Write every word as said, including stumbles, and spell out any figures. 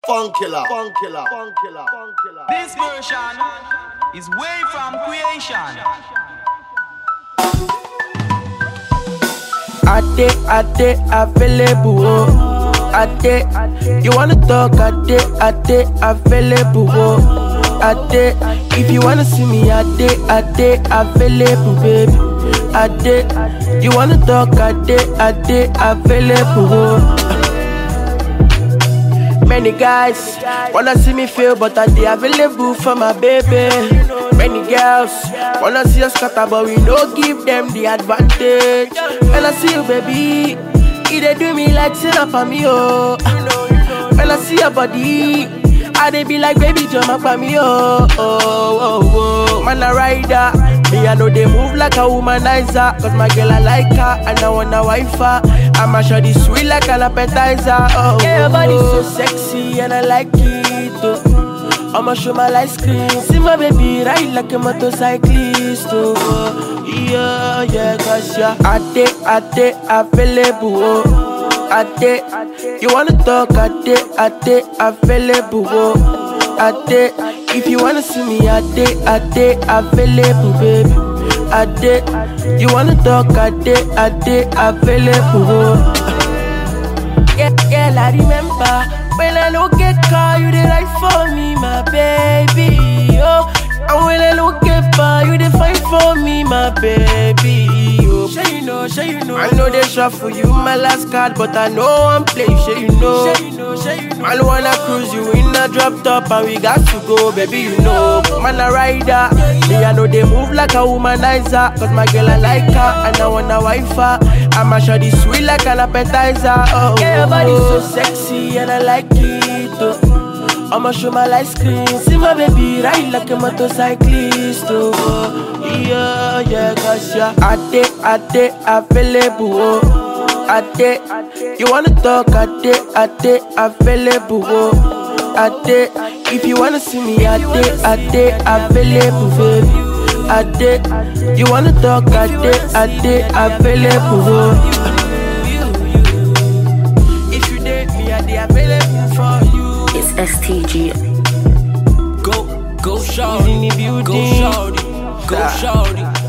funk killer, funk killer, funk killer, funk killer. This version is way from creation. Ade, ade, available, oh. Ade, you wanna talk, ade, ade, available, oh. Ade, if you wanna see me, ade, ade, available, baby. Ade, you wanna talk, ade, ade, available, oh. Many guys wanna see me fail, but I dey available for my baby. Many girls wanna see us scatter, but we no give them the advantage. When I see you, baby, it dey do me like sin up for me, oh. When I see your body, I dey be like, baby, jump up for me, oh. Oh, oh, oh. Man a rider, me I know they move like a womanizer. Cause my girl I like her, and I wanna wife her. I'ma show the sweet like an appetizer, oh. Yeah, your body's so sexy and I like it, oh. I'ma show my light screen. See my baby ride like a motorcyclist, oh. Yeah, yeah, cause yeah, ade, ade, available, oh. Ade, you wanna talk, ade, ade, available, oh. Ade, if you wanna see me, ade, ade, available, baby. Ade, you wanna talk, ade, ade, available. Yeah, yeah, I remember when I don't get call, you dey right for me, my baby, oh. And when I don't get by, you dey fight for me, my baby, oh. Sure you know, sure you know. I know they shot for you, my last card, but I know I'm playing, sure you know. Sure you know, sure you know. I wanna cruise you in a drop top, and we got to go, baby, you know. Man a rider, me I know they move like a womanizer. Cause my girl I like her, and I wanna wife her. I'ma show the sweet like an appetizer, oh. Yeah, your body's so sexy and I like it, oh. I'ma show my light screen. See my baby ride like a motorcyclist, oh. Yeah, yeah, cause yeah, ade, ade, available, oh. Ade, you wanna talk, ade, ade, available, oh. Ade, if you wanna see me, ade, ade, available, baby. Ade, you wanna talk, ade, ade, available, oh. If you date me, ade, available for you. It's S T G. Go, go, shawty, go, shawty, go, shawty.